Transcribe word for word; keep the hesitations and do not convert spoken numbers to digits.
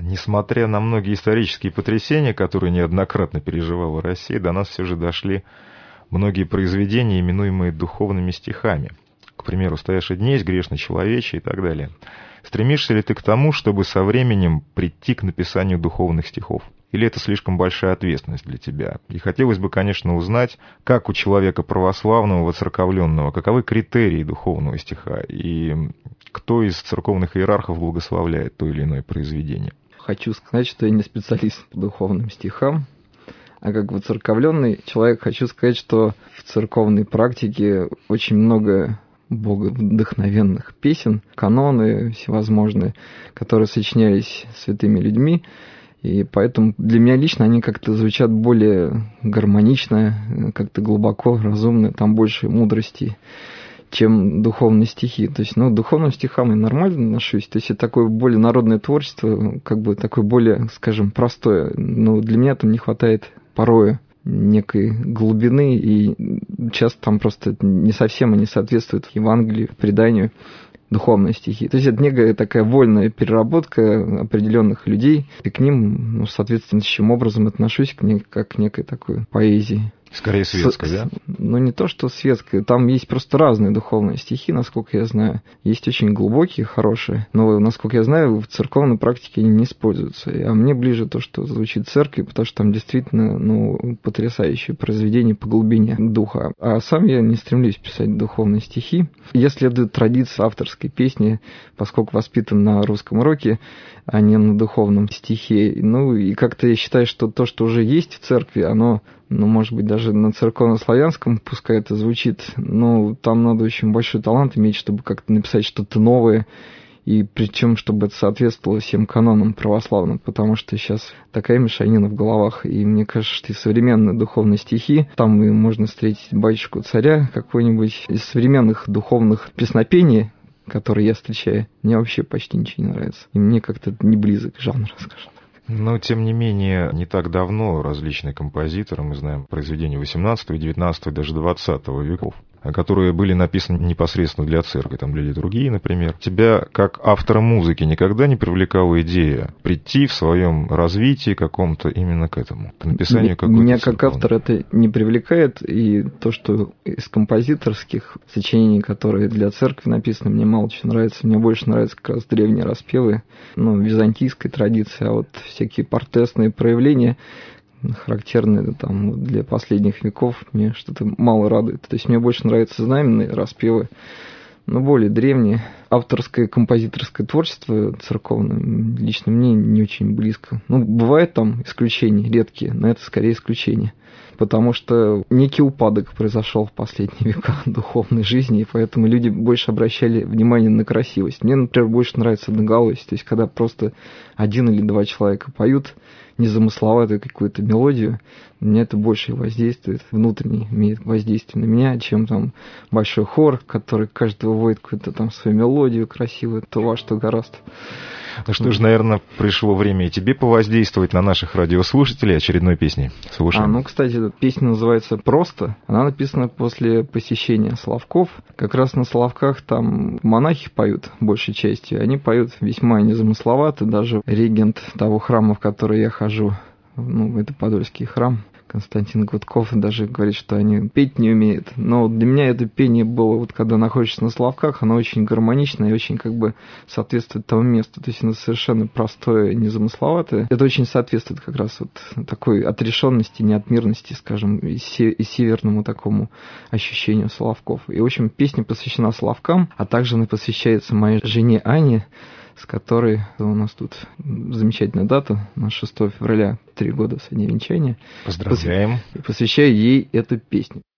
несмотря на многие исторические потрясения, которые неоднократно переживала Россия, до нас все же дошли многие произведения, именуемые духовными стихами. К примеру, «Стояши днесь», «Грешный человече» и так далее. Стремишься ли ты к тому, чтобы со временем прийти к написанию духовных стихов? Или это слишком большая ответственность для тебя? И хотелось бы, конечно, узнать, как у человека православного, воцерковленного, каковы критерии духовного стиха, и кто из церковных иерархов благословляет то или иное произведение? Хочу сказать, что я не специалист по духовным стихам, а как воцерковленный человек хочу сказать, что в церковной практике очень много боговдохновенных песен, каноны всевозможные, которые сочинялись святыми людьми, и поэтому для меня лично они как-то звучат более гармонично, как-то глубоко, разумно, там больше мудрости, чем духовные стихи. То есть, ну, к духовным стихам я нормально отношусь. То есть, это такое более народное творчество, как бы такое более, скажем, простое. Но для меня там не хватает порою некой глубины, и часто там просто не совсем они соответствуют Евангелию, преданию, духовные стихи. То есть это некая такая вольная переработка определенных людей, и к ним, ну, соответствующим образом отношусь к ней, как к некой такой поэзии. Скорее светская, С, да? Ну, не то, что светская. Там есть просто разные духовные стихи, насколько я знаю. Есть очень глубокие, хорошие, но, насколько я знаю, в церковной практике они не используются. А мне ближе то, что звучит в церкви, потому что там действительно, ну, потрясающее произведение по глубине духа. А сам я не стремлюсь писать духовные стихи. Я следую традиции авторской песни, поскольку воспитан на русском роке, а не на духовном стихе. Ну, и как-то я считаю, что то, что уже есть в церкви, оно, ну, может быть, даже на церковно-славянском, пускай это звучит, но там надо очень большой талант иметь, чтобы как-то написать что-то новое, и причем, чтобы это соответствовало всем канонам православным, потому что сейчас такая мешанина в головах, и мне кажется, что и современные духовные стихи, там и можно встретить батюшку царя какой-нибудь из современных духовных песнопений, которые я встречаю, мне вообще почти ничего не нравится. И мне как-то не близок жанр, скажем так. Но, тем не менее, не так давно различные композиторы, мы знаем произведения восемнадцатого, девятнадцатого и даже двадцатого веков, которые были написаны непосредственно для церкви, там, для литургии, например. Тебя, как автора музыки, никогда не привлекала идея прийти в своем развитии каком-то именно к этому, к написанию какой-то Меня церковной? как автор это не привлекает, и то, что из композиторских сочинений, которые для церкви написаны, мне мало чего нравится. Мне больше нравятся как раз древние распевы, ну, византийской традиции, а вот всякие портесные проявления, характерные там для последних веков, мне что-то мало радует. То есть мне больше нравятся знаменные распевы, но более древние. Авторское композиторское творчество церковное лично мне не очень близко. Ну, бывают там исключения, редкие, но это скорее исключения. Потому что некий упадок произошел в последние века духовной жизни, и поэтому люди больше обращали внимание на красивость. Мне, например, больше нравится одноголосие, то есть когда просто один или два человека поют незамысловатую какую-то мелодию, мне это больше воздействует, внутренне имеет воздействие на меня, чем там большой хор, который каждый выводит какую-то там свою мелодию красивую, то во что гораздо. Ну что ж, наверное, пришло время и тебе повоздействовать на наших радиослушателей очередной песней. Слушаем. А, ну, кстати, песня называется «Просто». Она написана после посещения Соловков. Как раз на Соловках там монахи поют большей частью. Они поют весьма незамысловато. Даже регент того храма, в который я хожу, ну, это Подольский храм, Константин Гудков, даже говорит, что они петь не умеют. Но для меня это пение было, вот когда находишься на Соловках, оно очень гармоничное и очень как бы соответствует тому месту. То есть оно совершенно простое, незамысловатое. Это очень соответствует как раз вот такой отрешенности, неотмирности, скажем, и, се- и северному такому ощущению Соловков. И, в общем, песня посвящена Соловкам, а также она посвящается моей жене Ане, с которой у нас тут замечательная дата, на шестого февраля, три года со дня венчания. Поздравляем. И посвящаю ей эту песню.